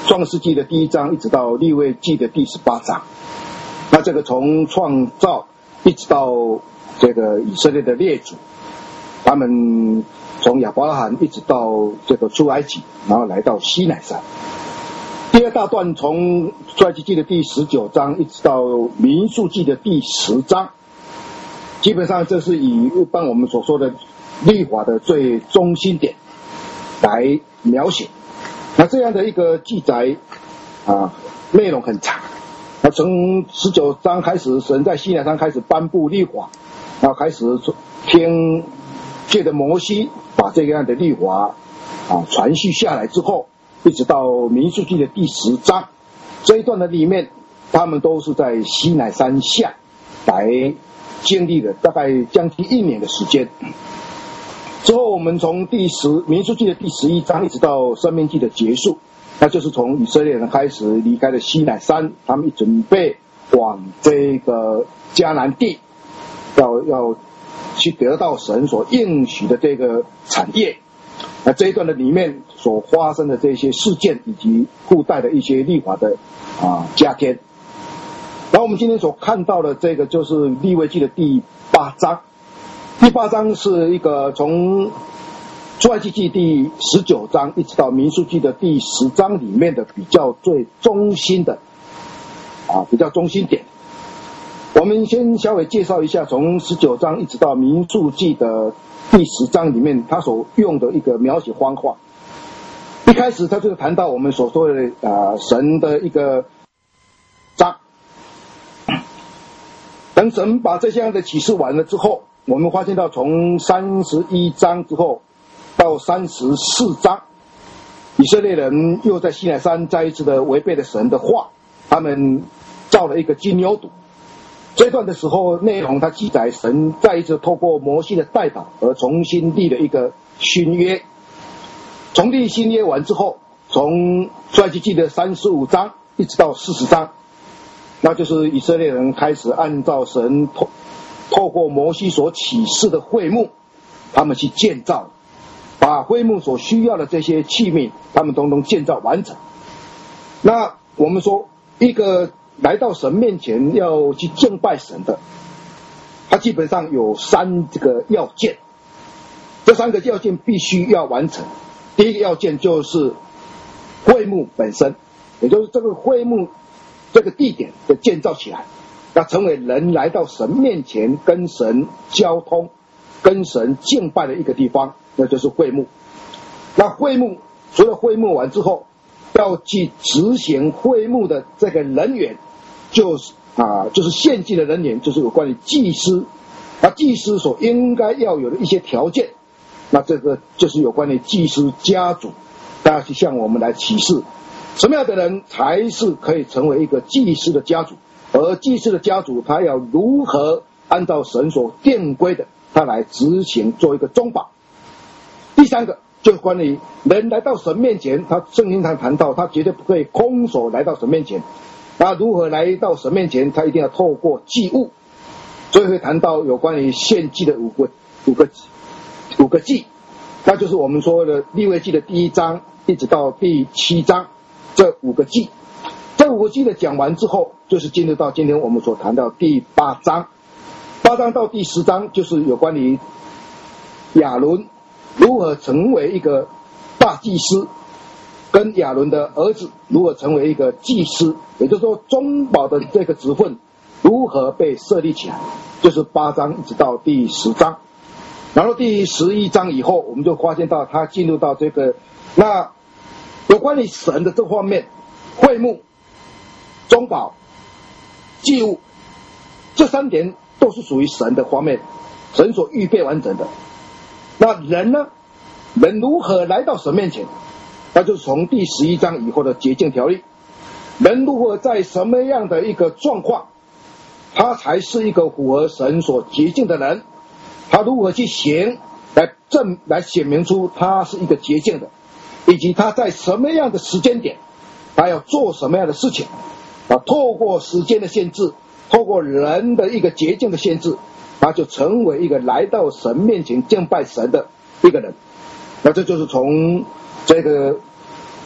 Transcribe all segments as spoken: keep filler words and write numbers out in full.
创世纪的第一章一直到利未记的第十八章。那这个从创造一直到这个以色列的列祖，他们从亚伯拉罕一直到这个出埃及，然后来到西乃山。第二大段从出埃及记的第十九章一直到民数记的第十章，基本上这是以一般我们所说的律法的最中心点来描写。那这样的一个记载啊，内容很长。那从十九章开始，神在西乃山开始颁布律法，然后开始听借着摩西把这样的律法啊传续下来之后，一直到民数记的第十章这一段的里面，他们都是在西乃山下来经历了大概将近一年的时间。之后我们从第十民数记的第十一章一直到申命记的结束，那就是从以色列人开始离开了西乃山，他们准备往这个迦南地要要去得到神所应许的这个产业。那这一段的里面所发生的这些事件以及附带的一些律法的啊加添。然后我们今天所看到的这个就是利未记的第八章。第八章是一个从出埃及记第十九章一直到民数记的第十章里面的比较最中心的啊比较中心点。我们先稍微介绍一下从十九章一直到民数记的第十章里面他所用的一个描写方法。一开始他就谈到我们所说的啊神的一个章，等神把这样的启示完了之后，我们发现到从三十一章之后到三十四章，以色列人又在西乃山再一次的违背了神的话，他们造了一个金牛犊。这段的时候内容它记载神再一次透过摩西的代祷而重新立了一个新约。从立新约完之后，从出埃及记的三十五章一直到四十章，那就是以色列人开始按照神透透过摩西所启示的会幕，他们去建造，把会幕所需要的这些器皿他们统统建造完成。那我们说一个来到神面前要去敬拜神的，他基本上有三这个要件，这三个要件必须要完成。第一个要件就是会幕本身，也就是这个会幕这个地点的建造起来，要成为人来到神面前跟神交通跟神敬拜的一个地方，那就是会幕。那会幕除了会幕完之后，要去执行会幕的这个人员，就是啊，就是献祭的人员，就是有关于祭司。那祭司所应该要有的一些条件，那这个就是有关于祭司家族，大家去向我们来启示什么样的人才是可以成为一个祭司的家族，而祭司的家族他要如何按照神所定规的他来执行做一个中保。第三个就是关于人来到神面前，他圣经上谈到他绝对不可以空手来到神面前，那如何来到神面前，他一定要透过祭物，所以会谈到有关于献祭的五个五个五个祭，那就是我们说的利未记的第一章一直到第七章这五个祭。这五个祭的讲完之后，就是进入到今天我们所谈到第八章。八章到第十章就是有关于亚伦如何成为一个大祭司，跟亚伦的儿子如何成为一个祭司，也就是说中保的这个职分如何被设立起来，就是八章一直到第十章。然后第十一章以后，我们就发现到他进入到这个那有关于神的这方面，会幕、中保、祭物，这三点都是属于神的方面，神所预备完整的。那人呢，人如何来到神面前，那就是从第十一章以后的洁净条例，人如何在什么样的一个状况，他才是一个符合神所洁净的人，他如何去行来证来显明出他是一个洁净的，以及他在什么样的时间点他要做什么样的事情啊，透过时间的限制，透过人的一个洁净的限制，他就成为一个来到神面前敬拜神的一个人。那这就是从这个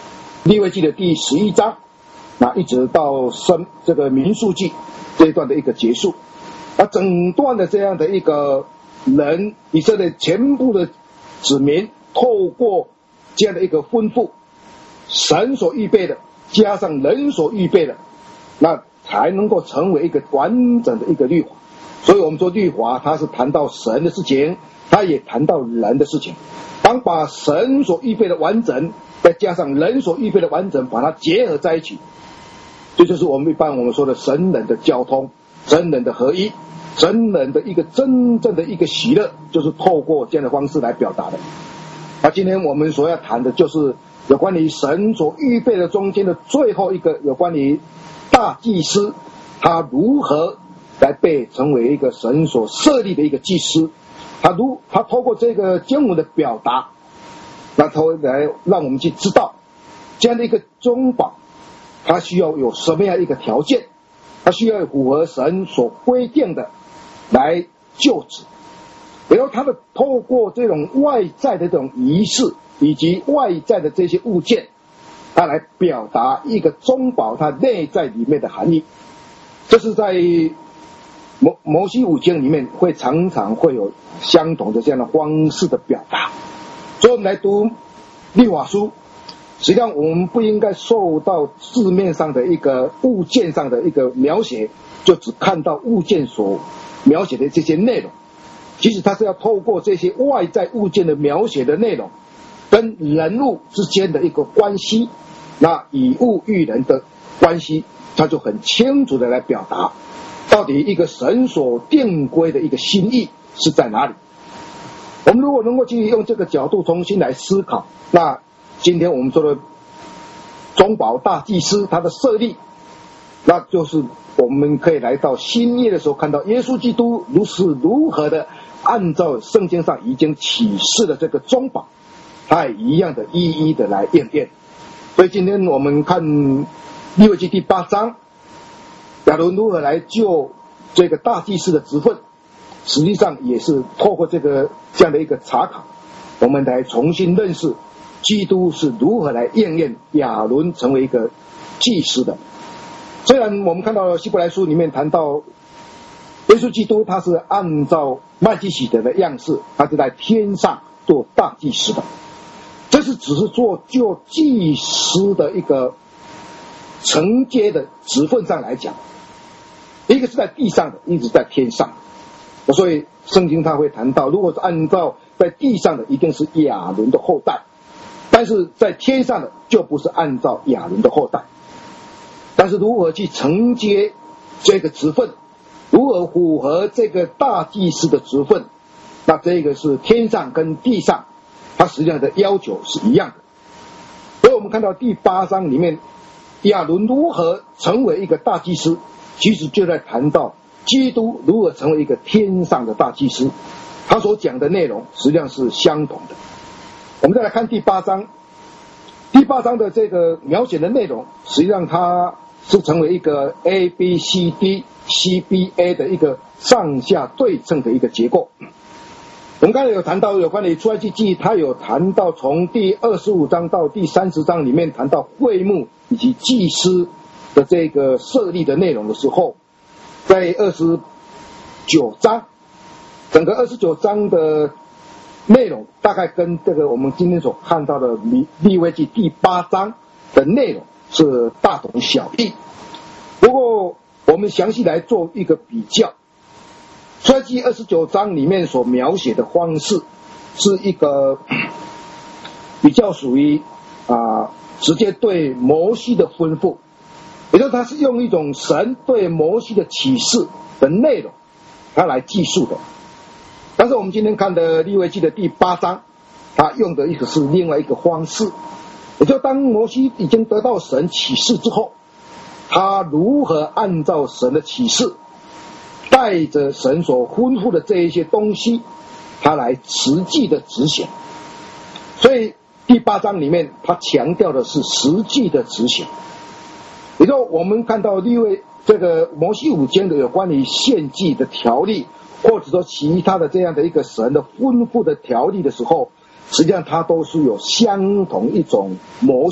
利未记的第十一章，那一直到申这个民数记这一段的一个结束，那整段的这样的一个人，以色列全部的子民透过这样的一个吩咐，神所预备的加上人所预备的，那才能够成为一个完整的一个律法。所以我们说律法它是谈到神的事情，它也谈到人的事情。当把神所预备的完整再加上人所预备的完整把它结合在一起，这就是我们一般我们说的神人的交通，神人的合一，神人的一个真正的一个喜乐，就是透过这样的方式来表达的。那今天我们所要谈的就是有关于神所预备的中间的最后一个，有关于大祭司他如何来被成为一个神所设立的一个祭司，他如他透过这个经文的表达，那他会来让我们去知道这样的一个中保，他需要有什么样一个条件，他需要符合神所规定的来就职。然后他的透过这种外在的这种仪式以及外在的这些物件，他来表达一个中保他内在里面的含义。这是在摩摩西五经里面会常常会有相同的这样的方式的表达。所以我们来读律法书，实际上我们不应该受到字面上的一个物件上的一个描写，就只看到物件所描写的这些内容。其实它是要透过这些外在物件的描写的内容跟人物之间的一个关系，那以物喻人的关系，它就很清楚的来表达到底一个神所定规的一个心意是在哪里。我们如果能够去用这个角度重新来思考，那今天我们说的中保大祭司他的设立，那就是我们可以来到新约的时候看到耶稣基督如是如何的按照圣经上已经启示的这个中保，他也一样的一一的来验验。所以今天我们看利未记第八章，亚伦如何来救这个大祭司的职分，实际上也是透过这个这样的一个查考，我们来重新认识基督是如何来验验亚伦成为一个祭司的。虽然我们看到希伯来书里面谈到耶稣基督他是按照麦基洗德的样式，他是在天上做大祭司的，这是只是做就祭司的一个承接的职分上来讲，一个是在地上的，一个是在天上的。所以圣经他会谈到，如果是按照在地上的一定是亚伦的后代，但是在天上的就不是按照亚伦的后代。但是如何去承接这个职分，如何符合这个大祭司的职分，那这个是天上跟地上它实际上的要求是一样的。所以我们看到第八章里面亚伦如何成为一个大祭司，其实就在谈到基督如何成为一个天上的大祭司，他所讲的内容实际上是相同的。我们再来看第八章，第八章的这个描写的内容，实际上它是成为一个 A B C D C B A 的一个上下对称的一个结构。我们刚才有谈到有关于出埃及记，它有谈到从第二十五章到第三十章里面谈到会幕以及祭司的这个设立的内容的时候，在二十九章，整个二十九章的内容大概跟这个我们今天所看到的利未记第八章的内容是大同小异。不过我们详细来做一个比较，出埃及二十九章里面所描写的方式是一个比较属于啊、呃、直接对摩西的吩咐，也就是他是用一种神对摩西的启示的内容他来记述的。但是我们今天看的利未记的第八章，他用的一个是另外一个方式，也就当摩西已经得到神启示之后，他如何按照神的启示，带着神所吩咐的这一些东西，他来实际的执行。所以第八章里面他强调的是实际的执行。也就我们看到利未这个摩西五经的有关于献祭的条例，或者说其他的这样的一个神的吩咐的条例的时候，实际上它都是有相同一种模式，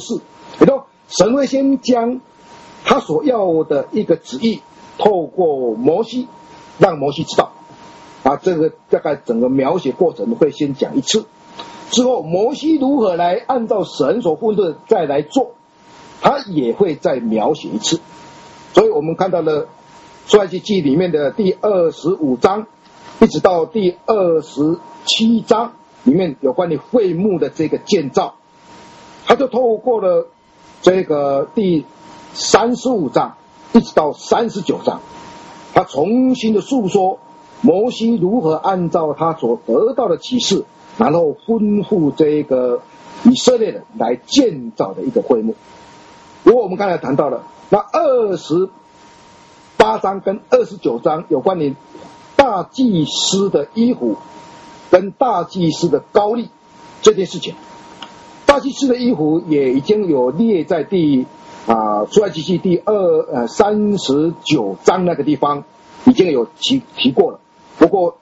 也就神会先将他所要的一个旨意透过摩西让摩西知道，啊，这个大概整个描写过程会先讲一次，之后摩西如何来按照神所吩咐的再来做，他也会再描写一次。所以我们看到了出埃及记里面的第二十五章一直到第二十七章里面有关于会幕的这个建造，他就透过了这个第三十五章一直到三十九章，他重新的诉说摩西如何按照他所得到的启示，然后吩咐这个以色列人来建造的一个会幕。如果我们刚才谈到了那二十八章跟二十九章有关于大祭司的衣服跟大祭司的膏立这件事情，大祭司的衣服也已经有列在第啊出埃及记第二呃三十九章那个地方已经有提提过了。不过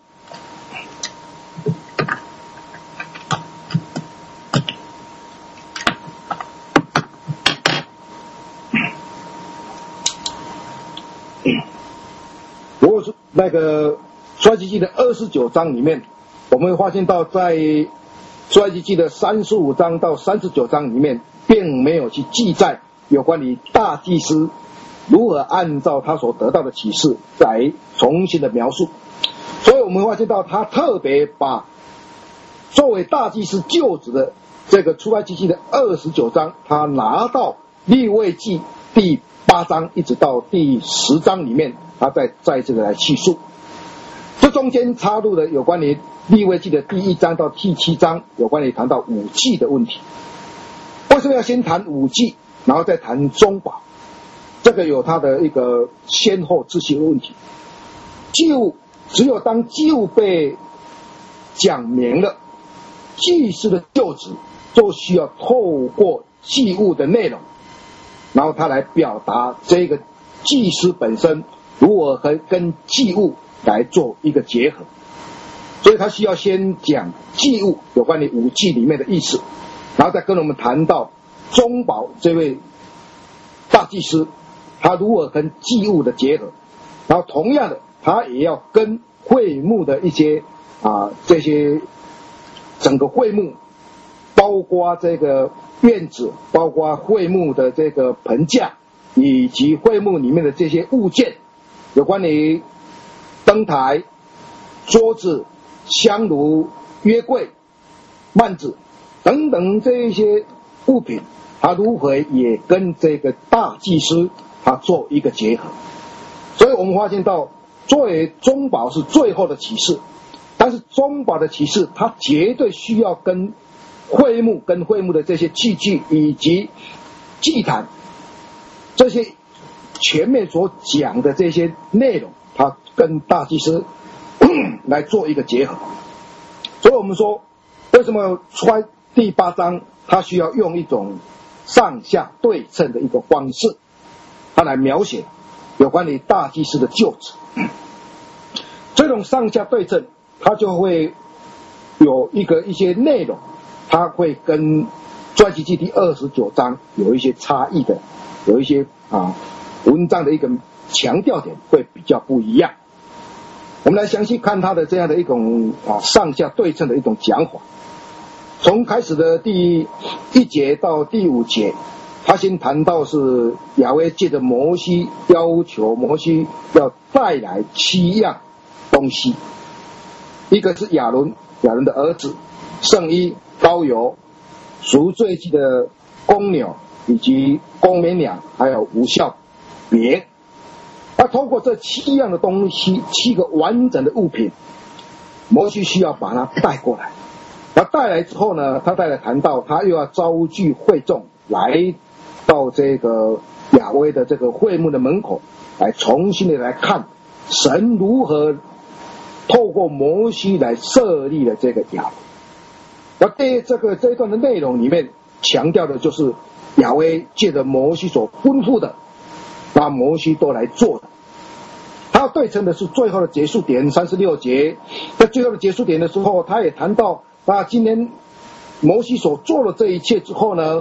如果是那个出埃及记的二十九章里面，我们会发现到在出埃及记的三十五章到三十九章里面并没有去记载有关于大祭司如何按照他所得到的启示来重新的描述。所以我们会发现到他特别把作为大祭司就职的这个出埃及记的二十九章，他拿到利未记第八章一直到第十章里面，他再再这个来叙述。这中间插入了有关于利未记的第一章到第七章，有关于谈到五祭的问题。为什么要先谈五祭，然后再谈中保？这个有它的一个先后次序的问题。祭物只有当祭物被讲明了，祭司的就职就需要透过祭物的内容，然后他来表达这个祭司本身如何和跟祭物来做一个结合。所以他需要先讲祭物有关于五祭里面的意思，然后再跟我们谈到中保这位大祭司他如何跟祭物的结合，然后同样的他也要跟会幕的一些啊这些整个会幕，包括这个院子，包括会幕的这个盆架，以及会幕里面的这些物件，有关于灯台、桌子、香炉、约柜、幔子等等这一些物品，他如何也跟这个大祭司他做一个结合。所以我们发现到作为中保是最后的启示，但是中保的启示它绝对需要跟会幕跟会幕的这些器具以及祭坛这些前面所讲的这些内容，它跟大祭司来做一个结合。所以我们说为什么出来第八章它需要用一种上下对称的一个方式，它来描写有关于大祭司的就职。这种上下对称它就会有一个一些内容，它会跟出埃及记第二十九章有一些差异的，有一些啊文章的一个强调点会比较不一样。我们来详细看它的这样的一种啊上下对称的一种讲法。从开始的第一节到第五节，他先谈到是亚威借着摩西要求摩西要带来七样东西，一个是亚伦亚伦的儿子圣衣、膏油、赎罪祭的公牛以及公绵羊，还有无酵别。他通过这七样的东西，七个完整的物品，摩西需要把它带过来。他带来之后呢，他带来谈到他又要召聚会众来到这个亚威的这个会幕的门口，来重新的来看神如何透过摩西来设立了这个亚威。那对这个这一段的内容里面强调的就是亚威借着摩西所吩咐的，把摩西都来做的。他对称的是最后的结束点三十六节，在最后的结束点的时候，他也谈到啊，今天摩西所做了这一切之后呢，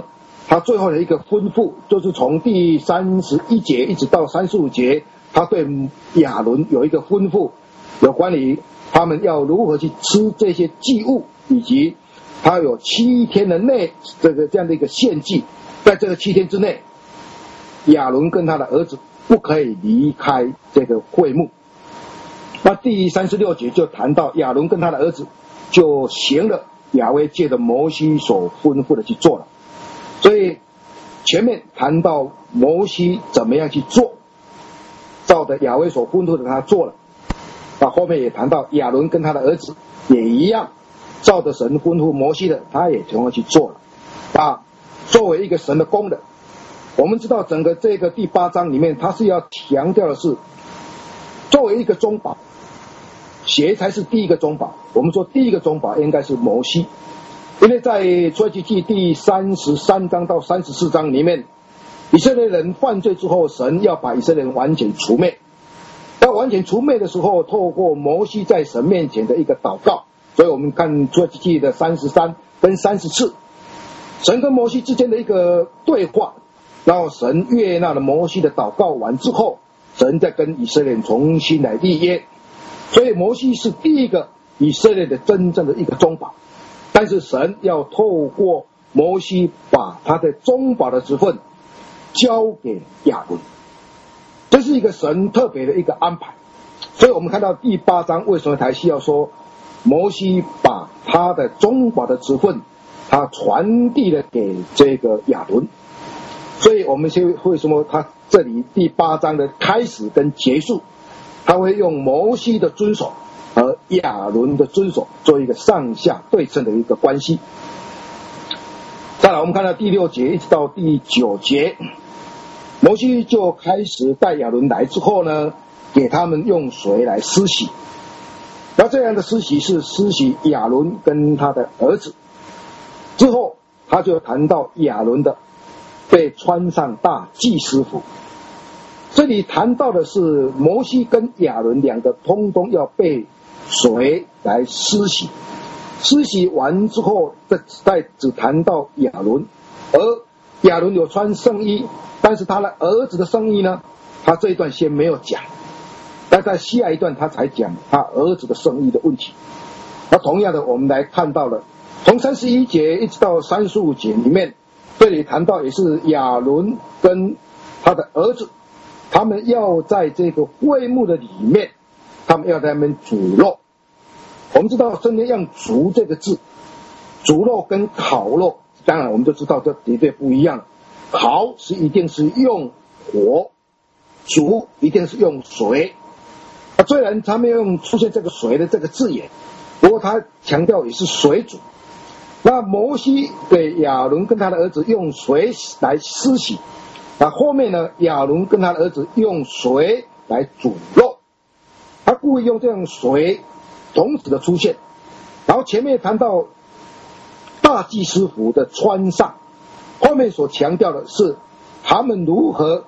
他最后的一个吩咐，就是从第三十一节一直到三十五节，他对亚伦有一个吩咐，有关于他们要如何去吃这些祭物，以及他有七天的内这个这样的一个献祭，在这个七天之内，亚伦跟他的儿子不可以离开这个会幕。那第三十六节就谈到亚伦跟他的儿子就行了亚威借着摩西所吩咐的去做了，所以前面谈到摩西怎么样去做，照着亚威所吩咐的他做了，那后面也谈到亚伦跟他的儿子也一样，照着神吩咐摩西的，他也同样去做了。啊，作为一个神的功的，我们知道整个这个第八章里面，他是要强调的是，作为一个中保，谁才是第一个中保？我们说第一个中保应该是摩西，因为在出埃及记第三十三章到三十四章里面，以色列人犯罪之后，神要把以色列人完全除灭。要完全除灭的时候，透过摩西在神面前的一个祷告，所以我们看出埃及记的三十三跟三十四，神跟摩西之间的一个对话，然后神悦纳了摩西的祷告完之后，神再跟以色列人重新来立约。所以摩西是第一个以色列的真正的一个中保，但是神要透过摩西把他的中保的职分交给亚伦，这是一个神特别的一个安排。所以我们看到第八章为什么才需要说摩西把他的中保的职分他传递了给这个亚伦，所以我们就为什么他这里第八章的开始跟结束，他会用摩西的遵守和亚伦的遵守做一个上下对称的一个关系。再来我们看到第六节一直到第九节，摩西就开始带亚伦来之后呢，给他们用水来施洗。那这样的施洗是施洗亚伦跟他的儿子，之后他就谈到亚伦的被穿上大祭司服。这里谈到的是摩西跟亚伦两个通通要被水来施洗，施洗完之后再只谈到亚伦，而亚伦有穿圣衣，但是他的儿子的圣衣呢，他这一段先没有讲，但在下一段他才讲他儿子的圣衣的问题。那同样的我们来看到了从三十一节一直到三十五节里面，这里谈到也是亚伦跟他的儿子，他们要在这个会幕的里面，他们要在那边煮肉。我们知道圣经用煮这个字，煮肉跟烤肉当然我们就知道这绝对不一样，烤是一定是用火，煮一定是用水。虽然他没有用出现这个水的这个字眼，不过他强调也是水煮。那摩西给亚伦跟他的儿子用水来施洗，那后面呢，亚伦跟他的儿子用水来煮肉，他故意用这样水同时的出现。然后前面谈到大祭司服的穿上，后面所强调的是他们如何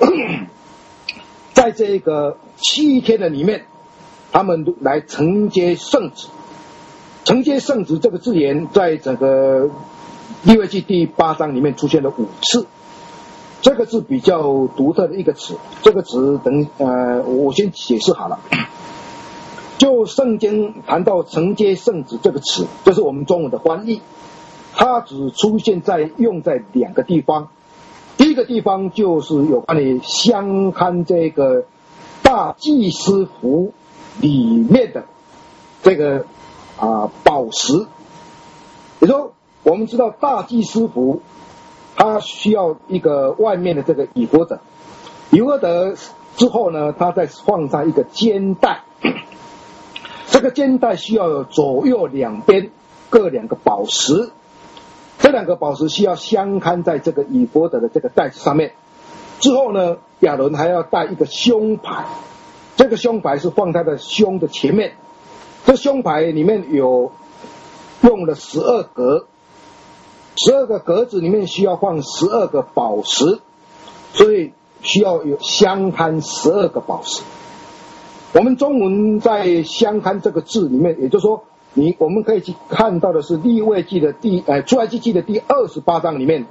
在这个七天的里面，他们来承接圣旨。承接圣旨这个字眼在整个利未记第八章里面出现了五次，这个是比较独特的一个词。这个词等呃我先解释好了。就圣经谈到承接圣旨这个词，这是我们中文的翻译，它只出现在用在两个地方。第一个地方就是有关于相看这个大祭司服里面的这个啊宝石。也就是说我们知道大祭司服它需要一个外面的这个以弗得，以弗得之后呢，它再放上一个肩带，这个肩带需要有左右两边各两个宝石，这两个宝石需要相看在这个以弗得的这个带子上面。之后呢，亚伦还要带一个胸牌，这个胸牌是放他的胸的前面，这胸牌里面有用了十二格，十二个格子里面需要放十二个宝石，所以需要有相看十二个宝石。我们中文在相看这个字里面，也就是说你我们可以去看到的是利未记的第呃出埃及记的第二十八章里面，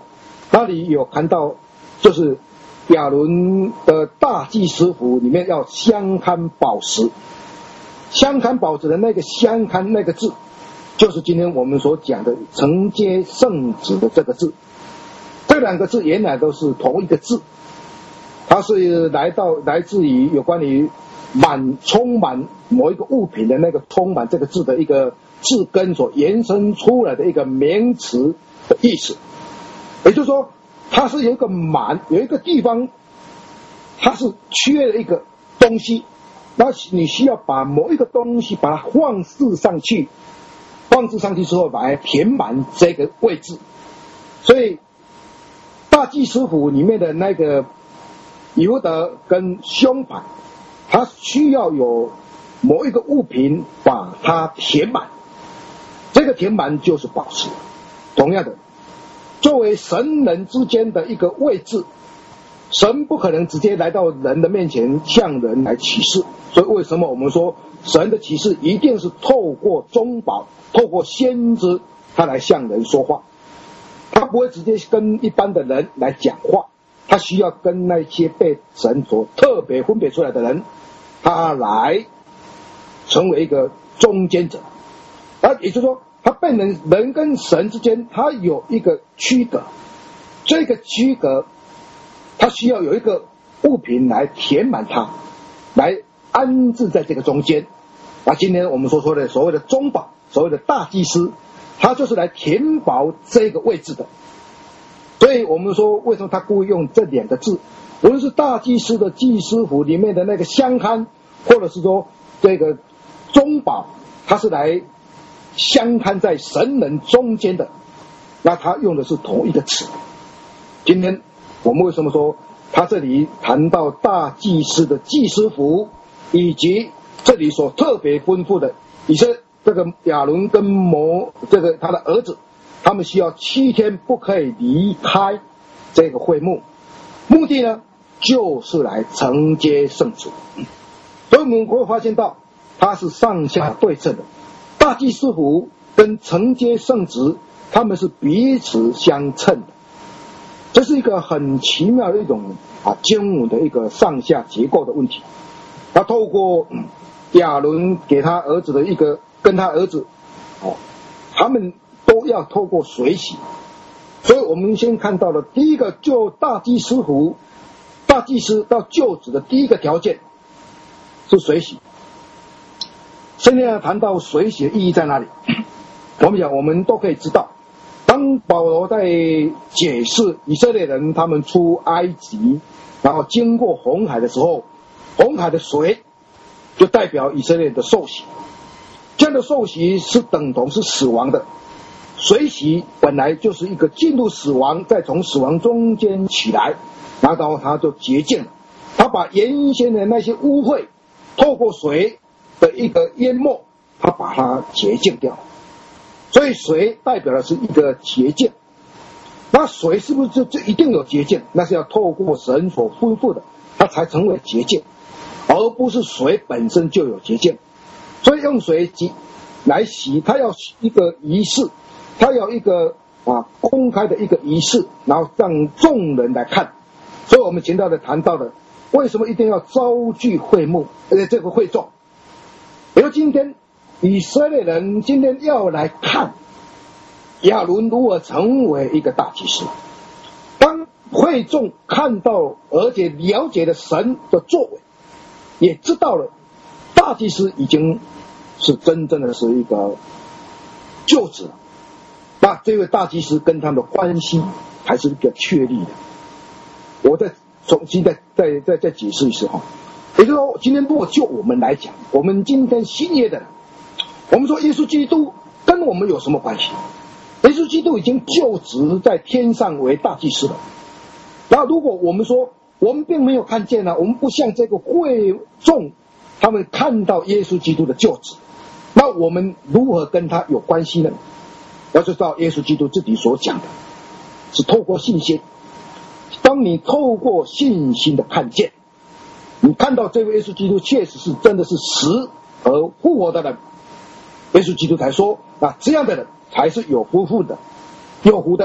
那里有谈到，就是亚伦的大祭司服里面要相看宝石，相看宝石的那个相看那个字，就是今天我们所讲的承接圣旨的这个字。这两个字原来都是同一个字，它是来到来自于有关于满充满某一个物品的那个充满这个字的一个字根所延伸出来的一个名词的意思。也就是说，它是有一个满，有一个地方它是缺了一个东西，那你需要把某一个东西把它放置上去，放置上去之后把它填满这个位置。所以大祭司服里面的那个犹德跟胸牌，它需要有某一个物品把它填满，这个填满就是宝石。同样的，作为神人之间的一个位置，神不可能直接来到人的面前向人来启示，所以为什么我们说神的启示一定是透过中保，透过先知他来向人说话，他不会直接跟一般的人来讲话，他需要跟那些被神所特别分别出来的人，他来成为一个中间者。而也就是说，他被人人跟神之间，他有一个区隔，这个区隔他需要有一个物品来填满它，来安置在这个中间。那今天我们所说的所谓的中保，所谓的大祭司，他就是来填饱这个位置的。所以我们说为什么他故意用这两个字，无论是大祭司的祭司服里面的那个相看，或者是说这个中保，他是来相看在神人中间的，那他用的是同一个词。今天我们为什么说他这里谈到大祭司的祭司服，以及这里所特别吩咐的以色这个亚伦跟摩这个他的儿子，他们需要七天不可以离开这个会幕，目的呢就是来承接圣旨。所以我们会发现到它是上下对称的，大祭司服跟承接圣旨他们是彼此相称的，这是一个很奇妙的一种啊经文的一个上下结构的问题。他透过亚伦给他儿子的一个跟他儿子哦，他们都要透过水洗。所以我们先看到了第一个，就大祭司服大祭司到就职的第一个条件是水洗。现在要谈到水洗的意义在哪里，我们讲我们都可以知道，当保罗在解释以色列人他们出埃及然后经过红海的时候，红海的水就代表以色列的受洗，这样的受洗是等同是死亡的。水洗本来就是一个进入死亡，再从死亡中间起来，然后他就洁净了，他把原先的那些污秽透过水的一个淹没，他把它洁净掉。所以水代表的是一个洁净。那水是不是就就一定有洁净？那是要透过神所吩咐的，它才成为洁净，而不是水本身就有洁净。所以用水来洗，它要一个仪式，它要一个啊公开的一个仪式，然后让众人来看。所以我们前头的谈到的，为什么一定要招聚会幕，而且这个会众，比如今天以色列人今天要来看亚伦如何成为一个大祭司。当会众看到而且了解了神的作为，也知道了大祭司已经是真正的是一个救子了，那这位大祭司跟他们的关系还是比较确立的。我再重新再再再再解释一次哈，也就是说，今天如果就我们来讲，我们今天新约的人，我们说耶稣基督跟我们有什么关系？耶稣基督已经就职在天上为大祭司了。然后如果我们说我们并没有看见呢、啊，我们不像这个会众他们看到耶稣基督的就职，那我们如何跟他有关系呢？要知道耶稣基督自己所讲的是透过信心。当你透过信心的看见，你看到这位耶稣基督确实是真的是死而复活的人，耶稣基督才说啊，这样的人才是有福分的，有福的，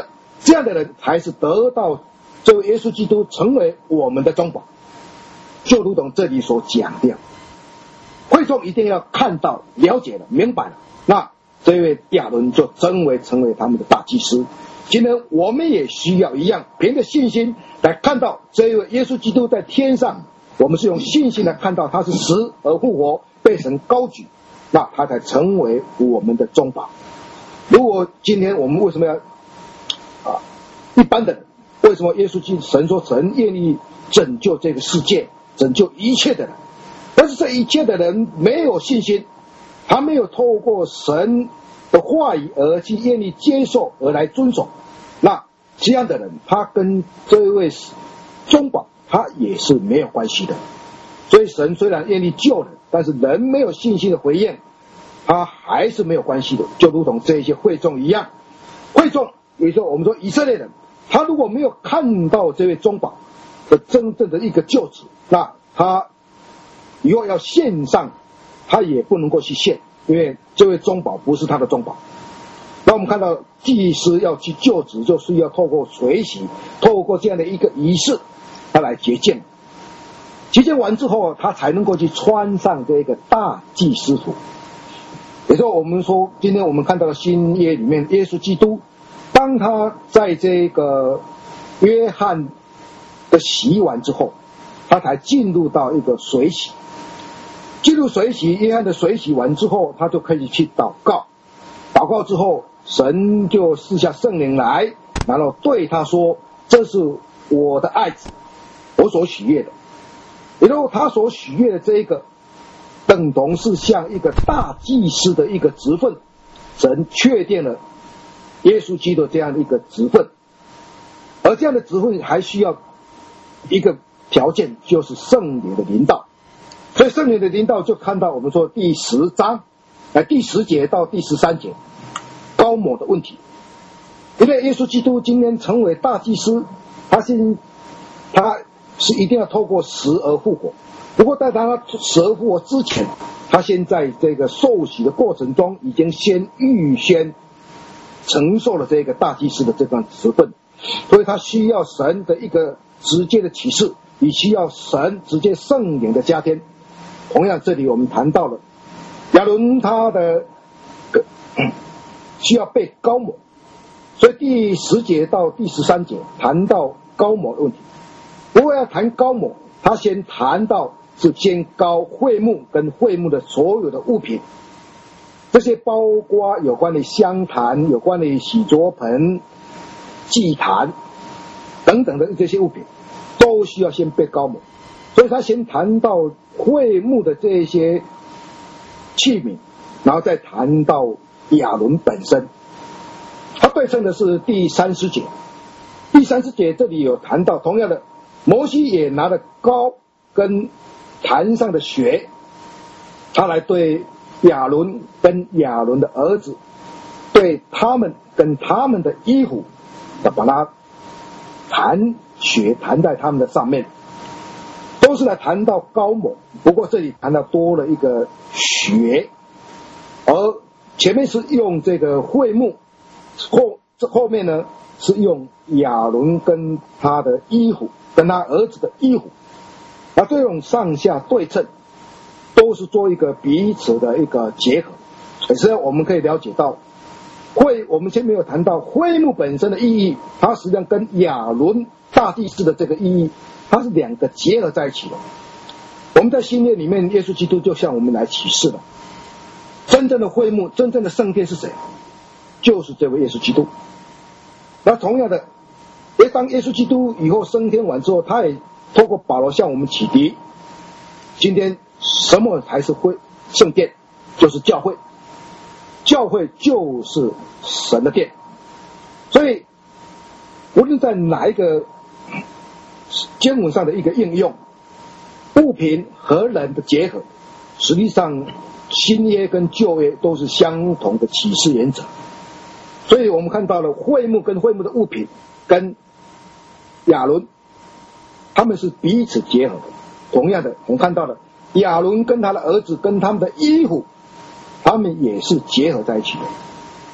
这样的人才是得到这位耶稣基督成为我们的中保。就如同这里所讲的，会众一定要看到、了解了、明白了，那这位亚伦就真为成为他们的大祭司。今天我们也需要一样，凭着信心来看到这一位耶稣基督在天上，我们是用信心来看到他是死而复活，被神高举，那他才成为我们的中保。如果今天我们为什么要啊一般的人，为什么耶稣基督神说神愿意拯救这个世界，拯救一切的人，但是这一切的人没有信心，他没有透过神的话语而去愿意接受而来遵守，那这样的人他跟这位中保他也是没有关系的。所以神虽然愿意救人，但是人没有信心的回应，他还是没有关系的。就如同这些会众一样，会众比如说我们说以色列人，他如果没有看到这位中保的真正的一个救子，那他以后要献上，他也不能够去献，因为这位中保不是他的中保。那我们看到祭司要去救子，就是要透过水洗，透过这样的一个仪式，他来洁净。洁净完之后，他才能够去穿上这个大祭司服。也就是我们说，今天我们看到的新约里面，耶稣基督当他在这个约翰的洗完之后，他才进入到一个水洗。进入水洗，约翰的水洗完之后，他就可以去祷告。祷告之后，神就赐下圣灵来，然后对他说：“这是我的爱子，我所喜悦的。”也就是他所喜悦的这一个，等同是像一个大祭司的一个职分，神确定了耶稣基督这样的一个职分，而这样的职分还需要一个条件，就是圣灵的临到。所以圣灵的临到就看到我们说第十章，呃第十节到第十三节高抹的问题。因为耶稣基督今天成为大祭司，他先他是一定要透过死而复活。不过在他死而复活之前，他先在这个受洗的过程中，已经先预先承受了这个大祭司的这段职分，所以他需要神的一个直接的启示，也需要神直接圣灵的加添。同样，这里我们谈到了亚伦他的需要被膏抹，所以第十节到第十三节谈到膏抹的问题。不过要谈膏抹，他先谈到是先膏会幕跟会幕的所有的物品，这些包括有关的香坛、有关的洗濯盆、祭坛等等的这些物品，都需要先被膏抹。所以他先谈到会幕的这些器皿，然后再谈到亚伦本身。他对称的是第三十节，第三十节这里有谈到，同样的，摩西也拿了膏跟坛上的血，他来对亚伦跟亚伦的儿子，对他们跟他们的衣服，要把它弹血弹在他们的上面，都是来谈到膏抹。不过这里谈到多了一个血，而前面是用这个会幕，后这后面呢是用亚伦跟他的衣服，跟他儿子的衣服，而这种上下对称，都是做一个彼此的一个结合。实际上我们可以了解到，会我们前面有谈到会幕本身的意义，它实际上跟亚伦大祭司的这个意义，它是两个结合在一起的。我们在新约里面，耶稣基督就向我们来启示了，真正的会幕，真正的圣殿是谁？就是这位耶稣基督。那同样的，当耶稣基督以后升天完之后，他也透过保罗向我们启迪，今天什么才是会圣殿？就是教会，教会就是神的殿。所以无论在哪一个经文上的一个应用，物品和人的结合，实际上新约跟旧约都是相同的启示原则。所以我们看到了会幕跟会幕的物品跟亚伦，他们是彼此结合的。同样的，我们看到了亚伦跟他的儿子跟他们的衣服，他们也是结合在一起的。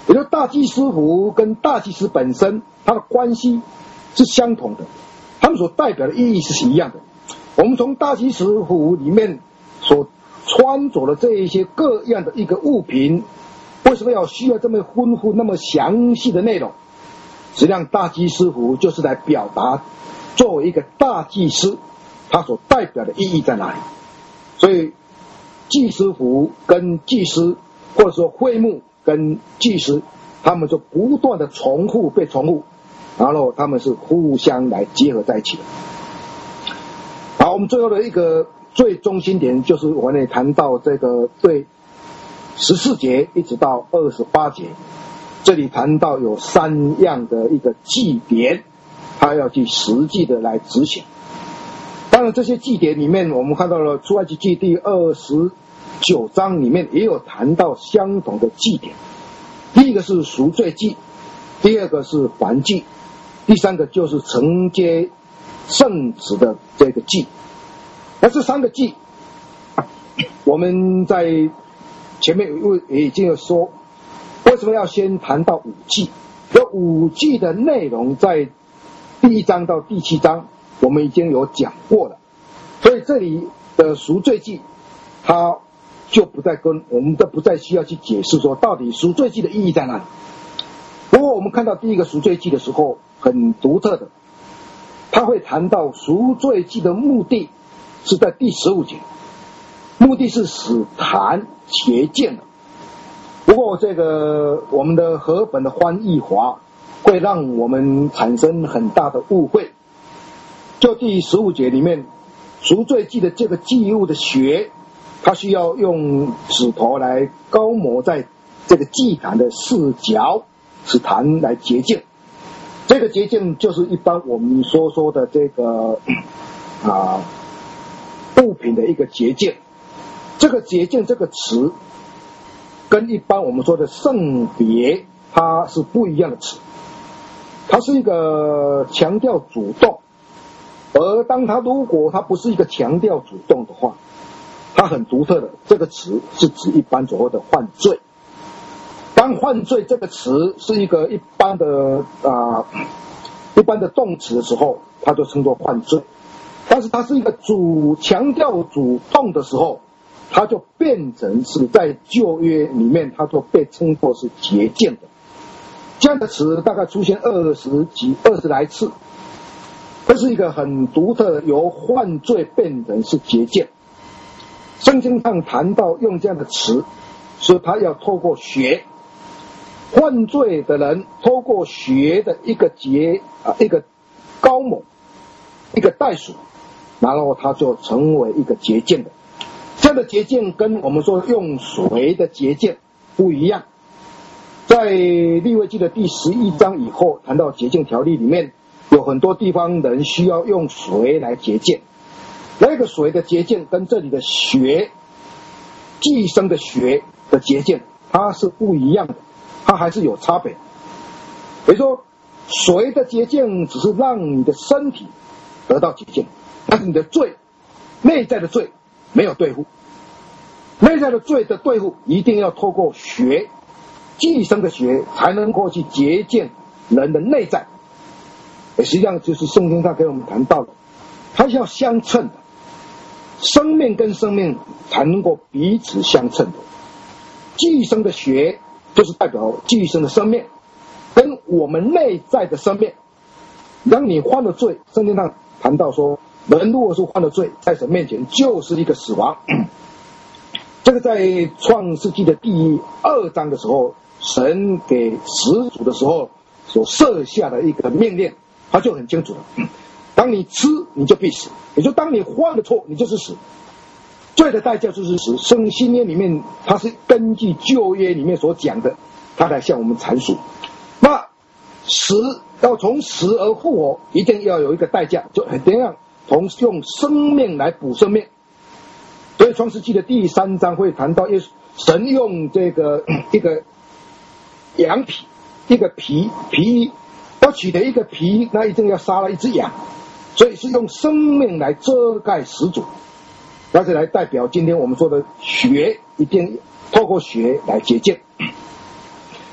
也就是大祭司符跟大祭司本身它的关系是相同的，他们所代表的意义是一样的。我们从大祭司符里面所穿着的这一些各样的一个物品，为什么要需要这么丰富那么详细的内容？实际上大祭司符就是来表达作为一个大祭司他所代表的意义在哪里。所以祭司符跟祭司，或者说会幕跟祭司，他们就不断的重复被重复，然后他们是互相来结合在一起的。好，我们最后的一个最中心点就是我们也谈到这个对十四节一直到二十八节，这里谈到有三样的一个祭典，他要去实际的来执行。当然这些祭典里面，我们看到了出埃及记第二十九章里面也有谈到相同的祭典。第一个是赎罪祭，第二个是燔祭，第三个就是承接圣旨的这个祭。那这三个祭我们在前面也已经有说，为什么要先谈到五祭？有五祭的内容在第一章到第七章我们已经有讲过了，所以这里的赎罪祭它就不再跟我们都不再需要去解释说到底赎罪祭的意义在哪里。不过我们看到第一个赎罪祭的时候很独特的，他会谈到赎罪祭的目的是在第十五节，目的是使坛洁净的。不过这个我们的和本的翻译法会让我们产生很大的误会。就第十五节里面赎罪祭的这个祭物的血，它需要用指头来膏抹在这个祭坛的四角，使坛来洁净。这个洁净就是一般我们所说的这个啊物品的一个洁净。这个洁净这个词跟一般我们说的圣别它是不一样的词，它是一个强调主动，而当它如果它不是一个强调主动的话，它很独特的，这个词是指一般所谓的犯罪。当犯罪这个词是一个一般的啊、呃、一般的动词的时候，它就称作犯罪。但是它是一个主强调主动的时候，它就变成是在旧约里面，它就被称作是洁净的。这样的词大概出现二十几二十来次，这是一个很独特的，由犯罪变成是洁净。圣经上谈到用这样的词，所以他要透过血，犯罪的人透过血的一个洁啊一个膏抹，一个代赎，然后他就成为一个洁净的。这样的洁净跟我们说用水的洁净不一样。在利未记的第十一章以后谈到洁净条例里面，有很多地方人需要用水来洁净，那个水的洁净跟这里的血寄生的血的洁净它是不一样的，它还是有差别。比如说水的洁净只是让你的身体得到洁净，但是你的罪内在的罪没有对付，内在的罪的对付一定要透过血寄生的血才能够去洁净人的内在。实际上就是圣经上给我们谈到的，它是要相称的，生命跟生命才能够彼此相称的。寄生的血就是代表寄生的生命跟我们内在的生命。当你犯了罪，圣经上谈到说人如果是犯了罪，在神面前就是一个死亡。这个在创世纪的第二章的时候，神给始祖的时候所设下的一个命令，他就很清楚了，当你吃你就必死，也就当你犯了错你就是死，罪的代价就是死。圣新约里面它是根据旧约里面所讲的，他来向我们阐述。那死要从死而复活，一定要有一个代价，就怎样从用生命来补生命。所以创世纪的第三章会谈到神用这个一个羊皮，一个皮皮要取得一个皮，那一定要杀了一只羊，所以是用生命来遮盖始祖，那是来代表今天我们说的血，一定透过血来洁净。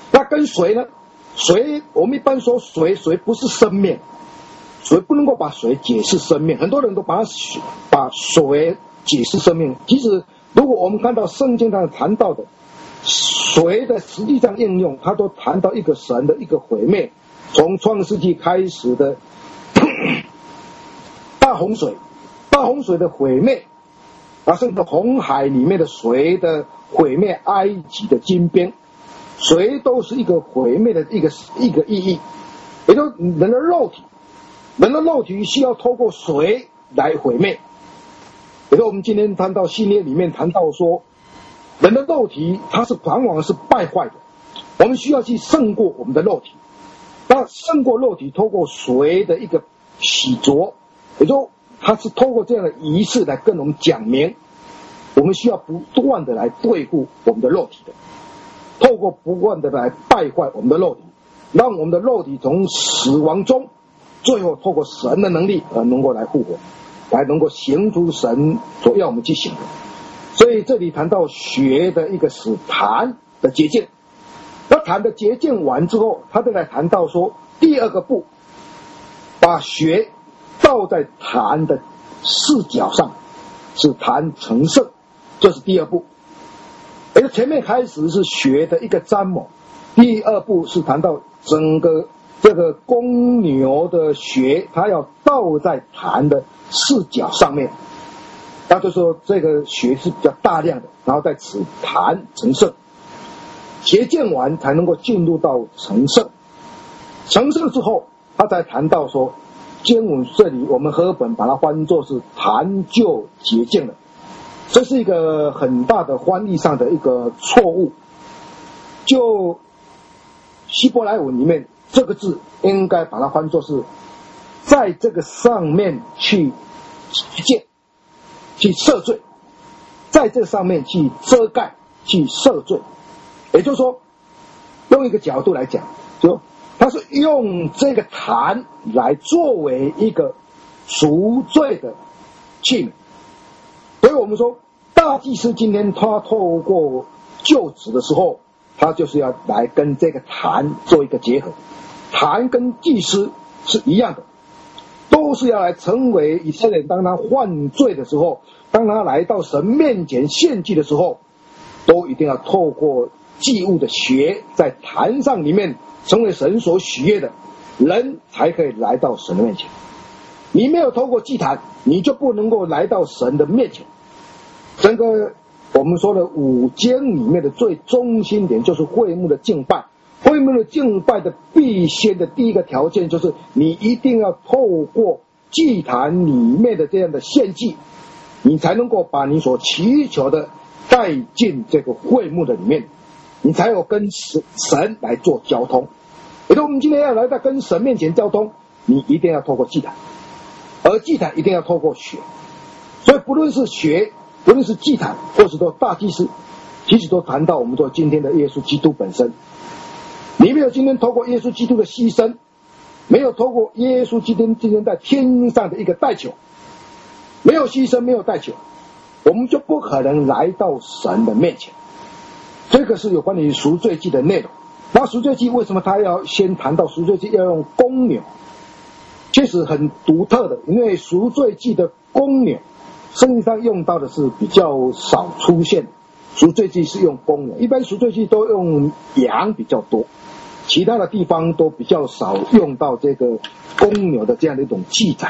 那跟水呢？水我们一般说水，水不是生命，水不能够把水解释生命。很多人都把把水解释生命，其实如果我们看到圣经上谈到的水的实际上应用，它都谈到一个神的一个毁灭，从创世纪开始的大洪水，大洪水的毁灭，啊，甚至红海里面的水的毁灭，埃及的金边，水都是一个毁灭的一个一个意义。也就是人的肉体，人的肉体需要透过水来毁灭。也就是我们今天谈到新约里面谈到说，人的肉体它是往往是败坏的，我们需要去胜过我们的肉体。那胜过肉体，透过水的一个洗濯，也就是它是透过这样的仪式来跟我们讲明，我们需要不断的来对付我们的肉体的，透过不断的来败坏我们的肉体，让我们的肉体从死亡中，最后透过神的能力而能够来复活，来能够行出神所要我们去行的。所以这里谈到血的一个使坛的洁净，那坛的洁净完之后，他再来谈到说第二个步，把血倒在坛的四角上，使坛成圣，这是第二步。而前面开始是血的一个沾抹，第二步是谈到整个这个公牛的血，它要倒在坛的四角上面，那就说这个血是比较大量的，然后在此坛成圣，洁净完才能够进入到成圣。成圣之后，他才谈到说，经文这里我们和本把它翻作是坛就洁净了，这是一个很大的翻译上的一个错误。就希伯来文里面这个字应该把它翻作是在这个上面去洁净，去赦罪，在这上面去遮盖，去赦罪。也就是说，用一个角度来讲，就他是用这个坛来作为一个赎罪的器皿。所以我们说大祭司今天他透过就职的时候，他就是要来跟这个坛做一个结合。坛跟祭司是一样的，都是要来成为以色列人，当他犯罪的时候，当他来到神面前献祭的时候，都一定要透过祭物的血在坛上里面成为神所喜悦的，人才可以来到神的面前。你没有透过祭坛，你就不能够来到神的面前。整个我们说的五经里面的最中心点就是会幕的敬拜。会幕的敬拜的必先的第一个条件就是你一定要透过祭坛里面的这样的献祭，你才能够把你所祈求的带进这个会幕的里面，你才有跟神来做交通。也就是我们今天要来到跟神面前交通，你一定要透过祭坛，而祭坛一定要透过血。所以不论是血，不论是祭坛，或是说大祭司，其实都谈到我们说今天的耶稣基督本身。你没有今天透过耶稣基督的牺牲，没有透过耶稣基督今天在天上的一个代求，没有牺牲，没有代求，我们就不可能来到神的面前。这个是有关于赎罪祭的内容。那赎罪祭为什么他要先谈到赎罪祭要用公牛？确实很独特的，因为赎罪祭的公牛圣经上用到的是比较少出现，赎罪祭是用公牛，一般赎罪祭都用羊比较多，其他的地方都比较少用到这个公牛的这样的一种记载。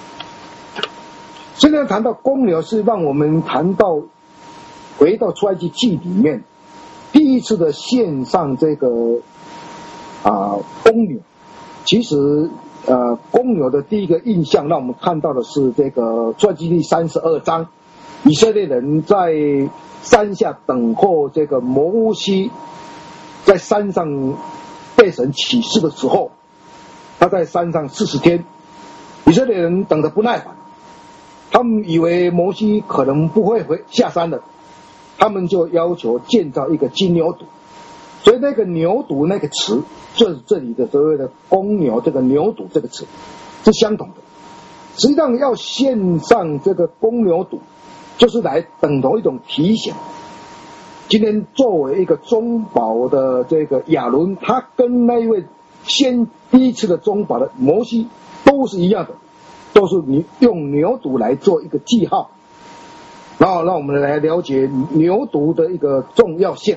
现在谈到公牛，是让我们谈到回到出埃及记里面第一次的献上这个啊公牛。其实呃公牛的第一个印象让我们看到的是这个出埃及记三十二章，以色列人在山下等候这个摩西在山上被神启示的时候，他在山上四十天，以色列人等得不耐烦，他们以为摩西可能不会回下山了，他们就要求建造一个金牛犊。所以那个牛犊那个词，就是这里的所谓的公牛，这个牛犊这个词是相同的。实际上要献上这个公牛犊，就是来等同一种提醒， 今天作为一个中保的这个亚伦，他跟那一位先第一次的中保的摩西都是一样的，都是你用牛犊来做一个记号。然后让我们来了解牛犊的一个重要性。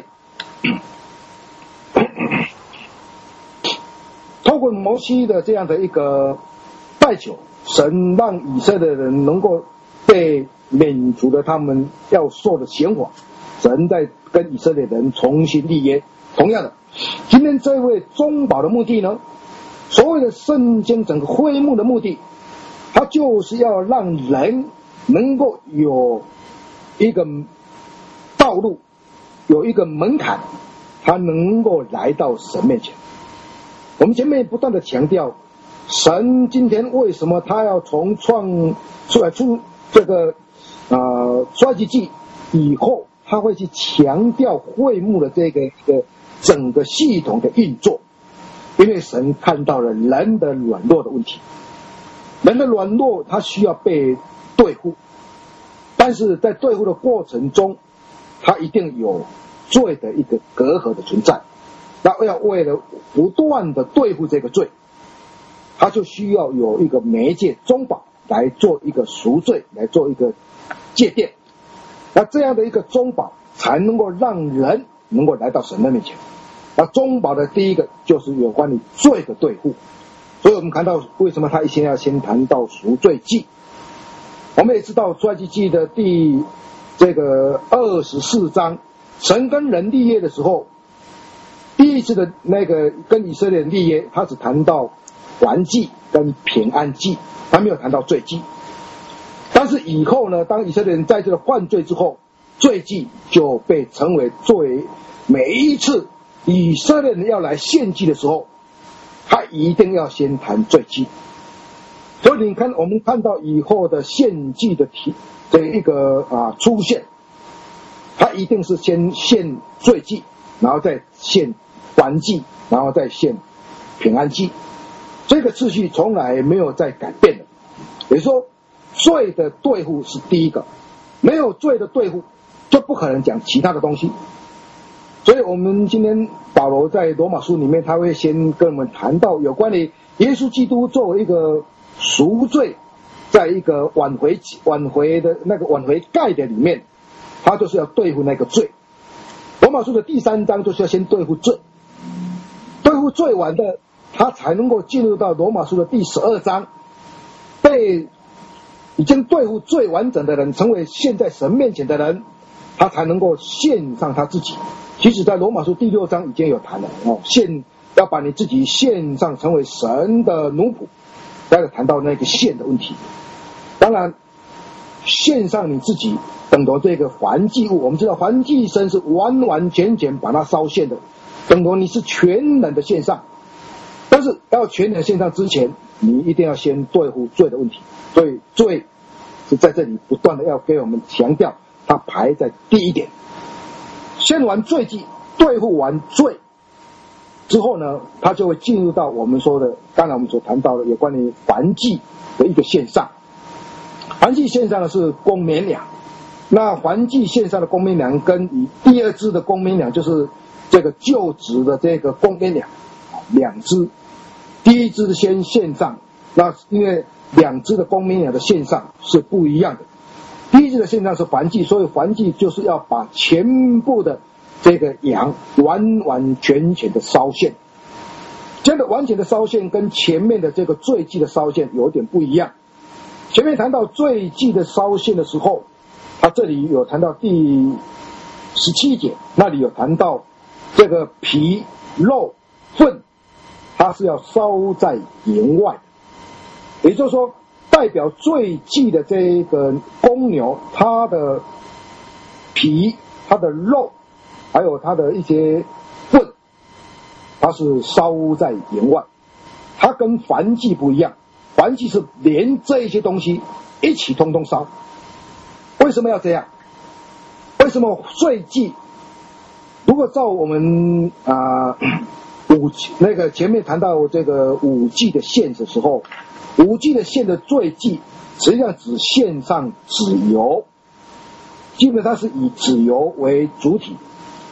透过摩西的这样的一个代求，神让以色列人能够被免除了他们要受的刑罚，神在跟以色列人重新立约。同样的，今天这位中保的目的呢，所谓的圣经整个会幕的目的，它就是要让人能够有一个道路，有一个门槛，他能够来到神面前。我们前面不断的强调，神今天为什么他要从创出来出这个呃出埃及记以后，他会去强调会幕的这个一个整个系统的运作？因为神看到了人的软弱的问题，人的软弱他需要被对付，但是在对付的过程中，他一定有罪的一个隔阂的存在。那要为了不断的对付这个罪，他就需要有一个媒介中保来做一个赎罪，来做一个界定。那这样的一个中保才能够让人能够来到神的面前。那中保的第一个就是有关于罪的对付，所以我们看到为什么他一先要先谈到赎罪祭。我们也知道出埃及记的第这个二十四章，神跟人立约的时候，第一次的那个跟以色列人立约，他只谈到还祭跟平安祭，他没有谈到罪祭。但是以后呢，当以色列人在这个犯罪之后，罪祭就被称为作为每一次以色列人要来献祭的时候，他一定要先谈罪祭。所以你看，我们看到以后的献祭的题的一个啊出现，他一定是先献罪祭，然后再献还祭，然后再献平安祭。这个次序从来没有再改变的。也就是说，罪的对付是第一个，没有罪的对付就不可能讲其他的东西。所以我们今天保罗在罗马书里面，他会先跟我们谈到有关于耶稣基督作为一个赎罪，在一个挽回挽回的那个挽回概念里面，他就是要对付那个罪。罗马书的第三章就是要先对付罪，对付罪完的，他才能够进入到罗马书的第十二章，被已经对付最完整的人，成为现在神面前的人，他才能够献上他自己。其实在罗马书第六章已经有谈了哦，献要把你自己献上，成为神的奴仆。待会谈到那个献的问题。当然献上你自己等同这个燔祭物，我们知道燔祭牲是完完全全把它烧献的，等同你是全人的献上。但是要全人献上之前，你一定要先对付罪的问题。所以罪是在这里不断的要给我们强调，它排在第一点。献完罪祭，对付完罪之后呢，他就会进入到我们说的，刚才我们所谈到的有关于燔祭的一个献上。燔祭献上的是公绵羊，那燔祭献上的公绵羊跟以第二只的公绵羊，就是这个旧职的这个公绵羊两只，第一只先献上，那因为两只的公绵羊的献上是不一样的。第一只的献上是燔祭，所以燔祭就是要把全部的这个羊完完全全的烧献。这个完全的烧献跟前面的这个罪祭的烧献有点不一样。前面谈到罪祭的烧献的时候，他这里有谈到第十七节，那里有谈到这个皮肉粪，它是要烧在营外，也就是说代表罪祭的这个公牛，它的皮、它的肉还有它的一些粪，它是烧在营外。它跟燔祭不一样，燔祭是连这一些东西一起通通烧。为什么要这样？为什么罪祭如果照我们啊、呃、五那个前面谈到这个五祭的献的时候，五祭的献的罪祭实际上只献上脂油，基本上是以脂油为主体，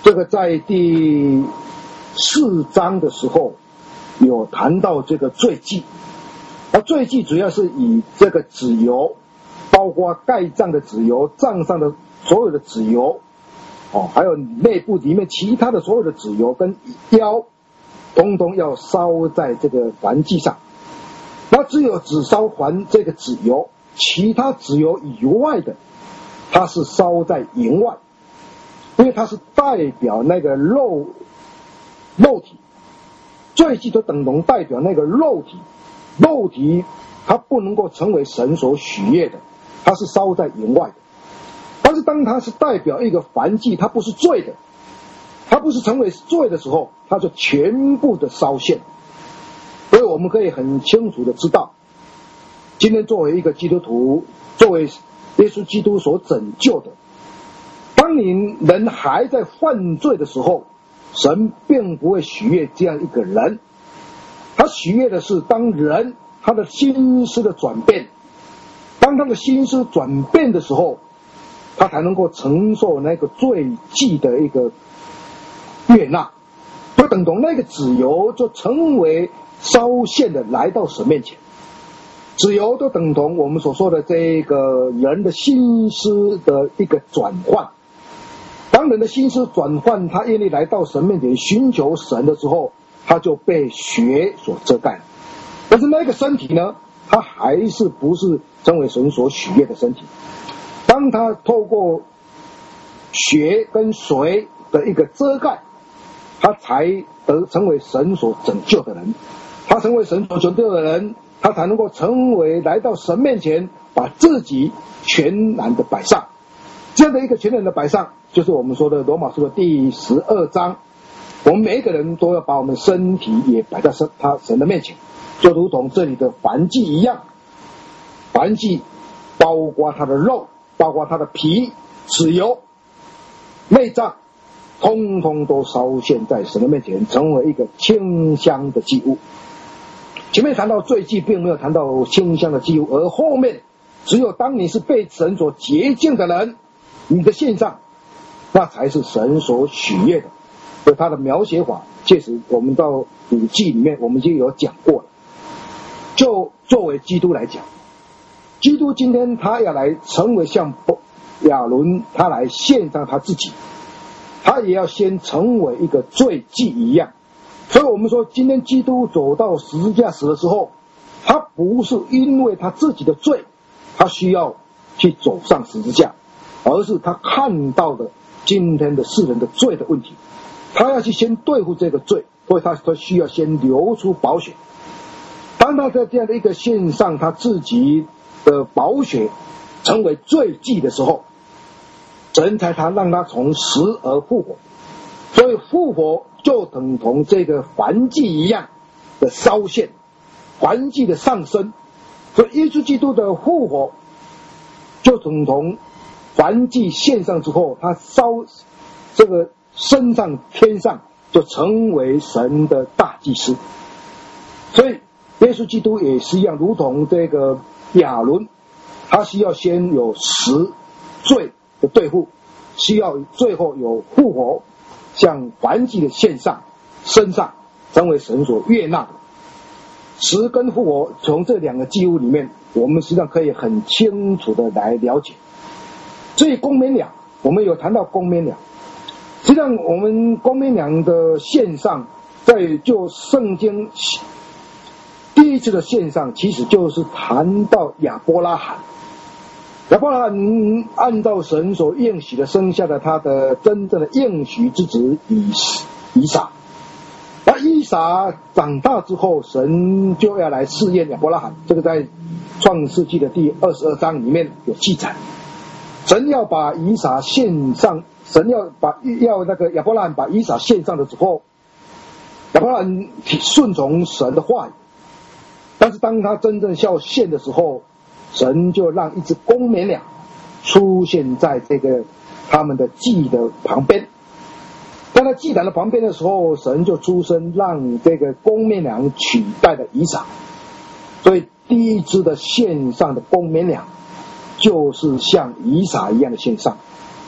这个在第四章的时候有谈到这个罪祭，而罪祭主要是以这个脂油，包括盖帐的脂油、帐上的所有的脂油，哦，还有内部里面其他的所有的脂油跟腰，通通要烧在这个燔祭上。那只有只烧还这个脂油，其他脂油以外的，它是烧在营外，因为它是代表那个肉肉体，罪祭就等同代表那个肉体，肉体它不能够成为神所许悦的，它是烧在营外的。但是当它是代表一个燔祭，它不是罪的，它不是成为罪的时候，它就全部的烧献。所以我们可以很清楚的知道，今天作为一个基督徒，作为耶稣基督所拯救的，当你人还在犯罪的时候，神并不会许悦这样一个人，他许悦的是当人他的心思的转变，当他的心思转变的时候，他才能够承受那个罪祭的一个悦纳，就等同那个脂油就成为烧献的来到神面前。脂油就等同我们所说的这个人的心思的一个转换。当人的心思转换，他愿意来到神面前寻求神的时候，他就被血所遮盖了。但是那个身体呢，他还是不是成为神所许悦的身体。当他透过血跟水的一个遮盖，他才得成为神所拯救的人。他成为神所拯救的人，他才能够成为来到神面前，把自己全然的摆上。这样的一个全然的摆上，就是我们说的罗马书的第十二章，我们每一个人都要把我们身体也摆在神他神的面前，就如同这里的燔祭一样。燔祭包括他的肉，包括他的皮、脂油、内脏，通通都烧献在神的面前，成为一个清香的祭物。前面谈到罪祭，并没有谈到清香的祭物，而后面只有当你是被神所洁净的人，你的献上，那才是神所许悦的。所以他的描写法，确实我们到古记里面我们就有讲过了。就作为基督来讲，基督今天他要来成为像亚伦他来献上他自己，他也要先成为一个罪祭一样。所以我们说今天基督走到十字架死的时候，他不是因为他自己的罪他需要去走上十字架，而是他看到的今天的世人的罪的问题，他要去先对付这个罪，所以他他需要先流出宝血。当他在这样的一个献上他自己的宝血成为罪祭的时候，神才他让他从死而复活。所以复活就等同这个燔祭一样的烧献，燔祭的上升。所以耶稣基督的复活就等同燔祭献上之后，他烧这个升上天上，就成为神的大祭司。所以耶稣基督也是一样，如同这个亚伦，他需要先有死罪的对付，需要最后有复活，像燔祭的献上身上，成为神所悦纳的。死跟复活从这两个祭物里面，我们实际上可以很清楚的来了解。至于公绵羊，我们有谈到公绵羊，实际上我们公绵羊的献上，在就圣经第一次的献上，其实就是谈到亚伯拉罕。亚伯拉罕按照神所应许的生下了他的真正的应许之子以以撒。那以撒长大之后，神就要来试验亚伯拉罕，这个在创世纪的第二十二章里面有记载。神要把以撒献上，神要把要那个亚伯拉罕把以撒献上的时候，亚伯拉罕顺从神的话语，但是当他真正要献的时候，神就让一只公绵羊出现在这个他们的祭的旁边。当他祭坛的旁边的时候，神就出声让这个公绵羊取代了以撒。所以第一只的献上的公绵羊就是像以撒一样的献上。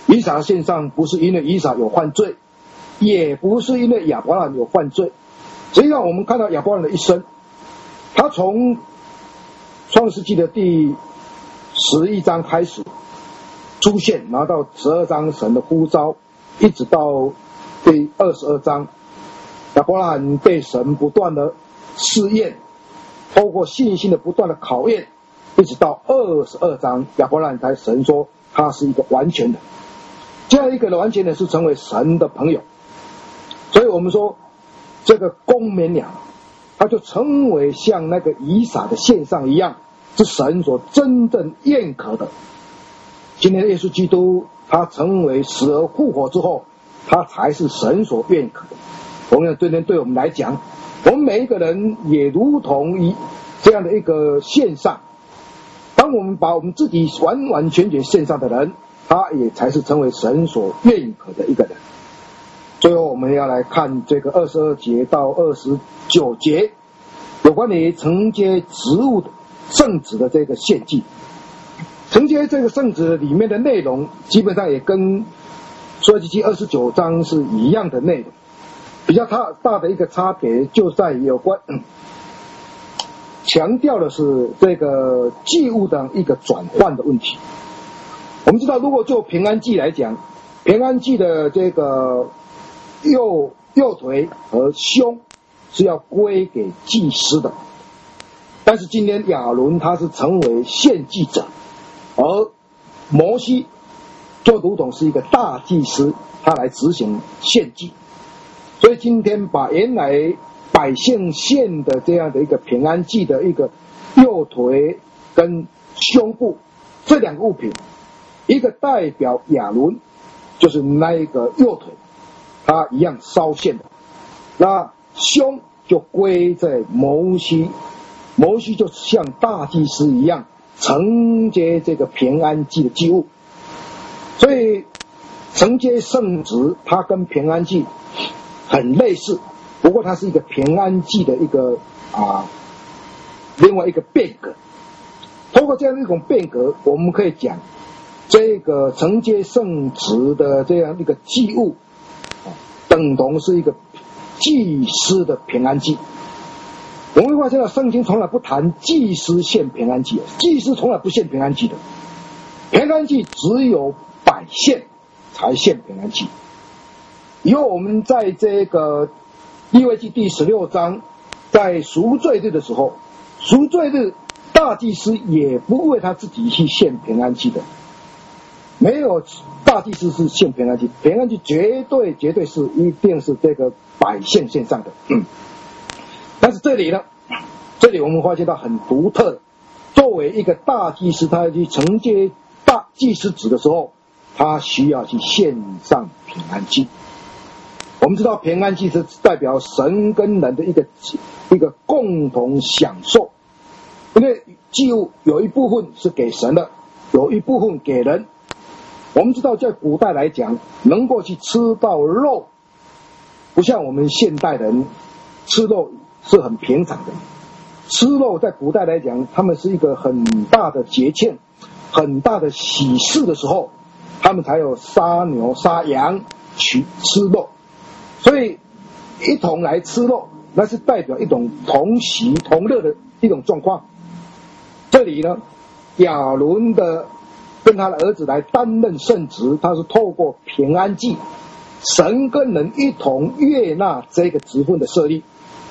以撒的献上不是因为以撒有犯罪，也不是因为亚伯拉罕有犯罪。实际上我们看到亚伯拉罕的一生，他从创世纪的第十一章开始出现，然后到十二章神的呼召，一直到第二十二章，亚伯拉罕被神不断的试验，透过信心的不断的考验，一直到二十二章，亚伯拉罕才神说他是一个完全人。这样一个完全人是成为神的朋友，所以我们说这个公绵羊，他就成为像那个以撒的献上一样，是神所真正认可的。今天耶稣基督他成为死而复活之后，他才是神所认可的。同样对对我们来讲，我们每一个人也如同于这样的一个献上，当我们把我们自己完完全全献上的人，他也才是成为神所认可的一个人。最后我们要来看这个二十二节到二十九节，有关于承接职务的圣旨的这个献祭。承接这个圣旨里面的内容，基本上也跟出埃及记二十九章是一样的内容，比较大的一个差别就在于有关、嗯、强调的是这个祭物的一个转换的问题。我们知道，如果就平安祭来讲，平安祭的这个右右腿和胸是要归给祭司的，但是今天亚伦他是成为献祭者，而摩西就如同是一个大祭司，他来执行献祭。所以今天把原来百姓献的这样的一个平安祭的一个右腿跟胸部这两个物品，一个代表亚伦，就是那一个右腿，他一样烧献的，那胸就归在摩西，摩西就像大祭司一样承接这个平安祭的祭物。所以承接圣职它跟平安祭很类似，不过它是一个平安祭的一个啊另外一个变革。通过这样一种变革，我们可以讲这个承接圣职的这样一个祭物，等同是一个祭司的平安祭。我们会发现到圣经从来不谈祭司献平安祭，祭司从来不献平安祭的，平安祭只有百姓才献平安祭。以后我们在这个利未记第十六章，在赎罪日的时候，赎罪日大祭司也不为他自己去献平安祭的，没有大祭司是献平安祭，平安祭绝对绝对是一定是这个百姓献上的。嗯，但是这里呢，这里我们发现到很独特的，作为一个大祭司，他去承接大祭司职的时候，他需要去献上平安祭。我们知道平安祭是代表神跟人的一个一个共同享受，因为祭物有一部分是给神的，有一部分给人。我们知道在古代来讲，能够去吃到肉，不像我们现代人吃肉是很平常的。吃肉在古代来讲，他们是一个很大的节庆，很大的喜事的时候，他们才有杀牛杀羊去吃肉。所以一同来吃肉，那是代表一种同喜同乐的一种状况。这里呢，亚伦的跟他的儿子来担任圣职，他是透过平安祭，神跟人一同悦纳这个职分的设立。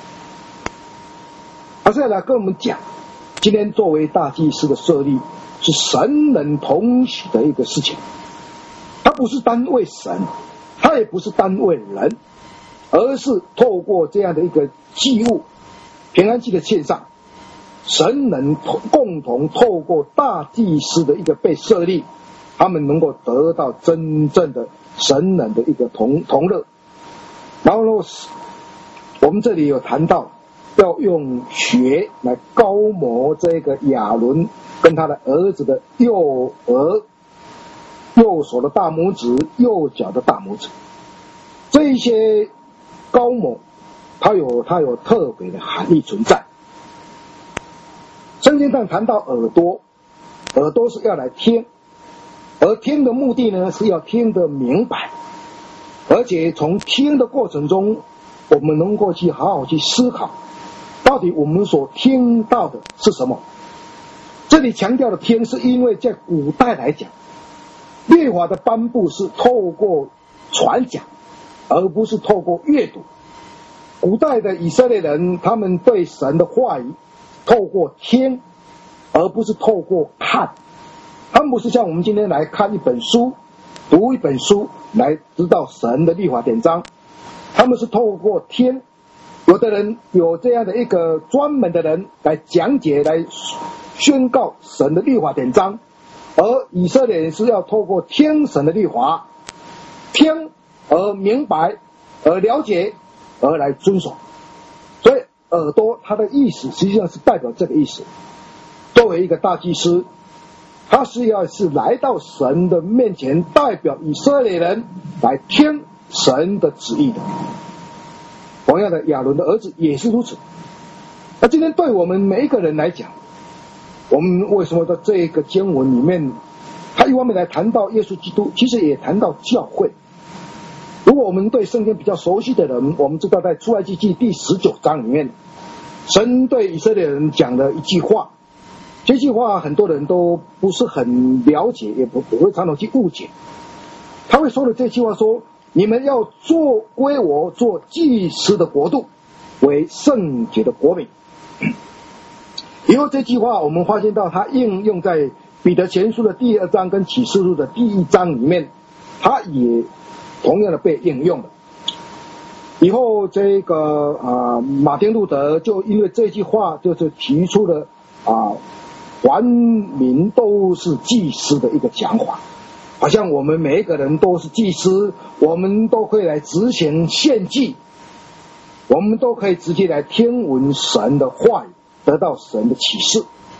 他现在来跟我们讲，今天作为大祭司的设立是神人同喜的一个事情，他不是单为神，他也不是单为人，而是透过这样的一个祭物平安祭的献上，神人共同透过大祭司的一个被设立，他们能够得到真正的神人的一个同同乐。然后呢，我们这里有谈到要用血来膏抹这个亚伦跟他的儿子的右额、右手的大拇指、右脚的大拇指，这一些膏抹它有它有特别的含义存在。圣经上谈到耳朵，耳朵是要来听， 而听的目的呢，是要听得明白，而且从听的过程中，我们能够去好好去思考，到底我们所听到的是什么。这里强调的听，是因为在古代来讲，律法的颁布是透过传讲，而不是透过阅读。古代的以色列人，他们对神的话语透过听，而不是透过看。他们不是像我们今天来看一本书，读一本书来知道神的律法典章，他们是透过听。有的人有这样的一个专门的人来讲解，来宣告神的律法典章，而以色列人是要透过听神的律法，听而明白，而了解，而来遵守。所以耳朵它的意思实际上是代表这个意思。作为一个大祭司，他是要是来到神的面前，代表以色列人来听神的旨意的。同样的，亚伦的儿子也是如此。那今天对我们每一个人来讲，我们为什么在这个经文里面，他一方面来谈到耶稣基督，其实也谈到教会。如果我们对圣经比较熟悉的人，我们知道在出埃及记第十九章里面，神对以色列人讲了一句话，这句话很多人都不是很了解，也不不会常常去误解。他会说的这句话说，你们要做归我做祭司的国度，为圣洁的国民。以后这句话我们发现到它应用在彼得前书的第二章跟启示录的第一章里面，它也同样的被应用了。以后这个啊、呃、马丁路德就因为这句话就是提出了啊凡民都是祭司的一个讲法，好像我们每一个人都是祭司，我们都可以来执行献祭，我们都可以直接来听闻神的话语，得到神的启示。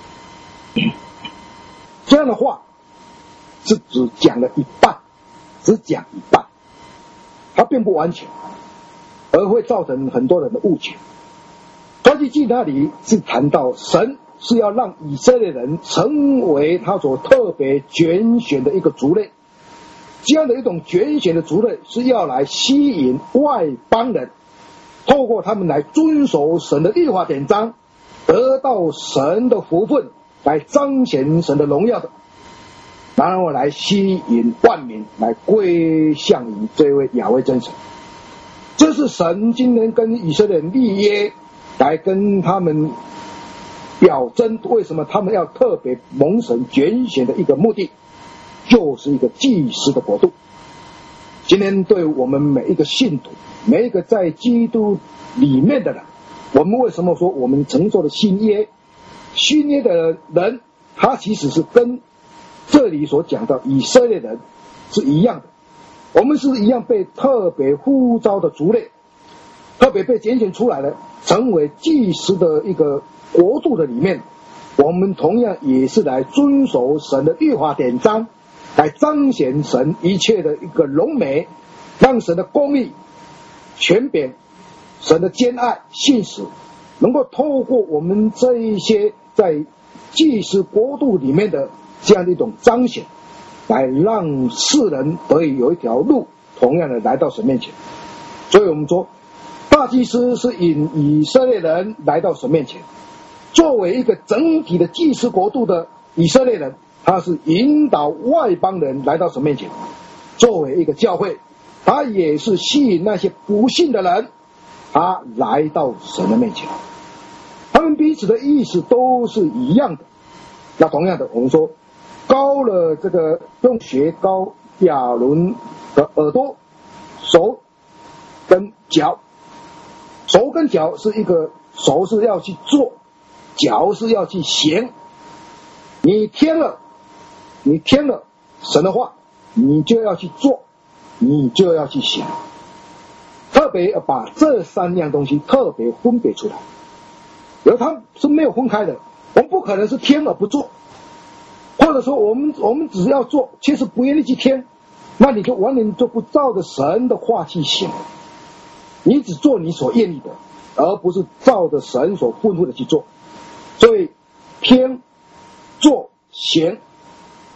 这样的话是只讲了一半，只讲一半，它并不完全，而会造成很多人的误解。出埃及记那里是谈到神是要让以色列人成为他所特别拣选的一个族类，这样的一种拣选的族类是要来吸引外邦人，透过他们来遵守神的律法典章，得到神的福分，来彰显神的荣耀的，然后来吸引万民来归向于这位亚威真神。这是神今天跟以色列人立约，来跟他们表征为什么他们要特别蒙神拣选的一个目的，就是一个祭司的国度。今天对我们每一个信徒，每一个在基督里面的人，我们为什么说我们承受的新约？新约的人，他其实是跟这里所讲到以色列人是一样的，我们是一样被特别呼召的族类，特别被拣选出来的，成为祭司的一个国度的里面，我们同样也是来遵守神的律法典章，来彰显神一切的一个荣美，让神的公义、权柄、神的坚爱、信实，能够透过我们这一些在祭司国度里面的这样的一种彰显，来让世人得以有一条路，同样的来到神面前。所以我们说，大祭司是引以色列人来到神面前，作为一个整体的祭司国度的以色列人，他是引导外邦人来到神面前。作为一个教会，他也是吸引那些不信的人，他来到神的面前。他们彼此的意思都是一样的。那同样的，我们说高了这个用学高亚伦的耳朵、手跟脚，手跟脚是一个，手是要去做，脚是要去行。你听了，你听了神的话，你就要去做，你就要去行。特别要把这三样东西特别分别出来，而它是没有分开的。我们不可能是听而不做，或者说我们我们只要做，其实不愿意去听，那你就完全就不照着神的话去行。你只做你所愿意的，而不是照着神所吩咐的去做。所以听、做、行，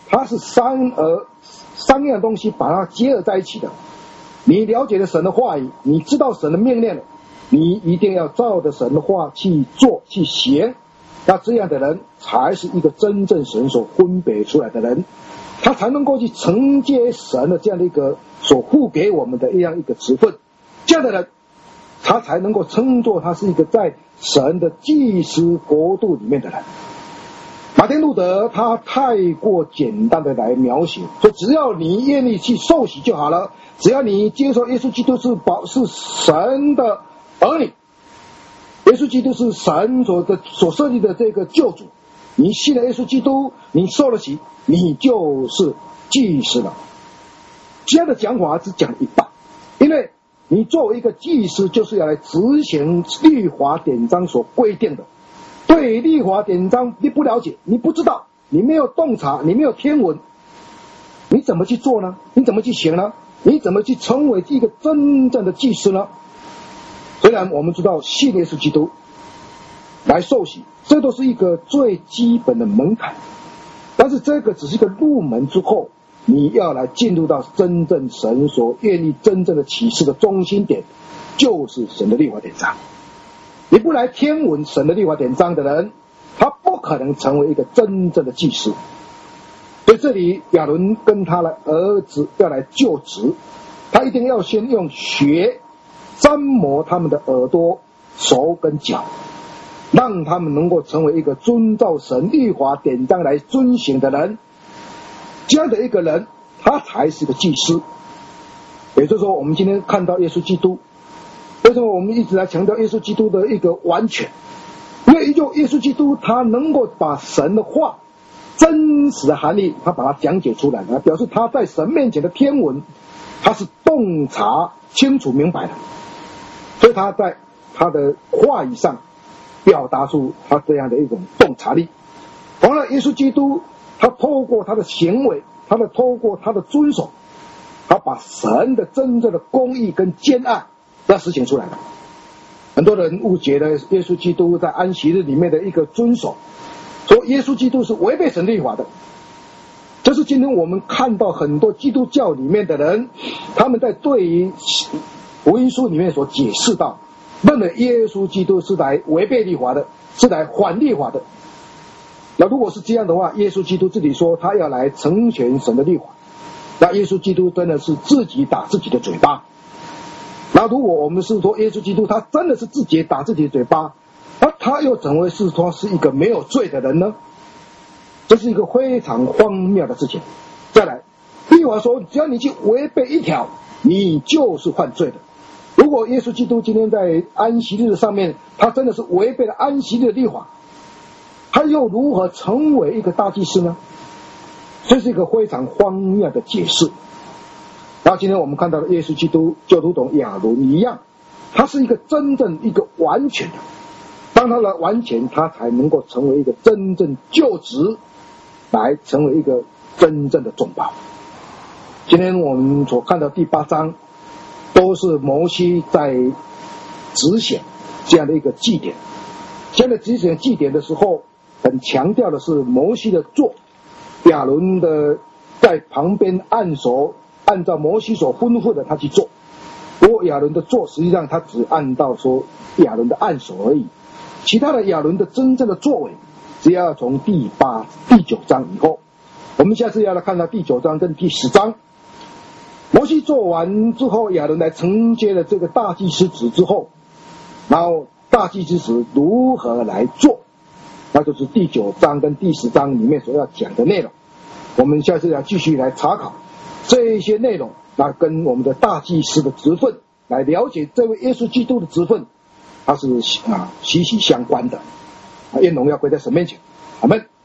它是三而三样东西把它结合在一起的。你了解了神的话语，你知道神的命令了，你一定要照着神的话去做去行，那这样的人才是一个真正神所分别出来的人，他才能够去承接神的这样的一个所付给我们的一样一个职分，这样的人他才能够称作他是一个在神的祭司国度里面的人。马丁路德他太过简单的来描写，说只要你愿意去受洗就好了，只要你接受耶稣基督是保是神的儿女，耶稣基督是神所的所设立的这个救主，你信了耶稣基督，你受了洗，你就是祭司了。这样的讲法只讲一半，因为你作为一个祭司，就是要来执行律法典章所规定的。对律法典章你不了解，你不知道，你没有洞察，你没有天文，你怎么去做呢？你怎么去行呢？你怎么去成为一个真正的祭司呢？虽然我们知道信耶稣基督来受洗，这都是一个最基本的门槛，但是这个只是一个入门之后，你要来进入到真正神所愿意真正的启示的中心点，就是神的律法典章。你不来天文神的律法典章的人，他不可能成为一个真正的祭司。所以这里亚伦跟他的儿子要来就职，他一定要先用血沾摩他们的耳朵、手跟脚，让他们能够成为一个遵照神律法典章来遵行的人。这样的一个人，他才是个祭司。也就是说，我们今天看到耶稣基督，为什么我们一直来强调耶稣基督的一个完全？因为就耶稣基督他能够把神的话真实的含义他把它讲解出来，表示他在神面前的天文他是洞察清楚明白的，所以他在他的话语上表达出他这样的一种洞察力。同样耶稣基督他透过他的行为，他的透过他的遵守，他把神的真正的公义跟坚爱要实行出来了。很多人误解了耶稣基督在安息日里面的一个遵守，说耶稣基督是违背神律法的。这是今天我们看到很多基督教里面的人，他们在对于福音书里面所解释到，认为耶稣基督是来违背律法的，是来反律法的。那如果是这样的话，耶稣基督自己说他要来成全神的律法，那耶稣基督真的是自己打自己的嘴巴。那如果我们是说耶稣基督他真的是自己打自己的嘴巴，那他又怎么是说是一个没有罪的人呢？这是一个非常荒谬的事情。再来，律法说只要你去违背一条，你就是犯罪的。如果耶稣基督今天在安息日上面他真的是违背了安息日的律法，他又如何成为一个大祭司呢？这是一个非常荒谬的解释。然后今天我们看到的耶稣基督就如同亚伦一样，他是一个真正一个完全的，当他的完全，他才能够成为一个真正就职，来成为一个真正的众宝。今天我们所看到第八章都是摩西在执行这样的一个祭典。现在执行祭典的时候，很强调的是摩西的做，亚伦的在旁边按手，按照摩西所吩咐的他去做。不过亚伦的做实际上他只按到说亚伦的按手而已，其他的亚伦的真正的作为只要从第八第九章以后。我们下次要来看到第九章跟第十章，摩西做完之后，亚伦来承接了这个大祭司职之后，然后大祭司职如何来做，那就是第九章跟第十章里面所要讲的内容。我们下次要继续来查考这一些内容，那跟我们的大祭司的职分来了解这位耶稣基督的职分，它是啊息息相关的。愿荣耀归在神面前，阿们。